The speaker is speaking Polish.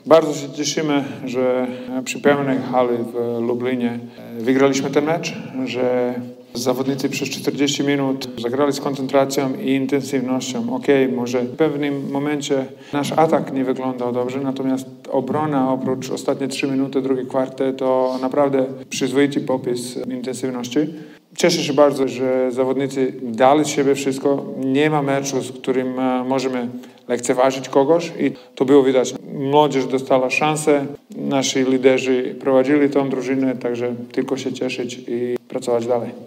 Bardzo się cieszymy, że przy pełnej hali w Lublinie wygraliśmy ten mecz, że zawodnicy przez 40 minut zagrali z koncentracją i intensywnością. Może w pewnym momencie nasz atak nie wyglądał dobrze, natomiast obrona oprócz ostatnie 3 minuty, drugie kwarty to naprawdę przyzwoity popis intensywności. Cieszę się bardzo, że zawodnicy dali z siebie wszystko. Nie ma meczu, z którym możemy lekceważyć kogoś i to było widać. Młodzież dostała szansę, nasi liderzy prowadzili tą drużynę, także tylko się cieszyć i pracować dalej.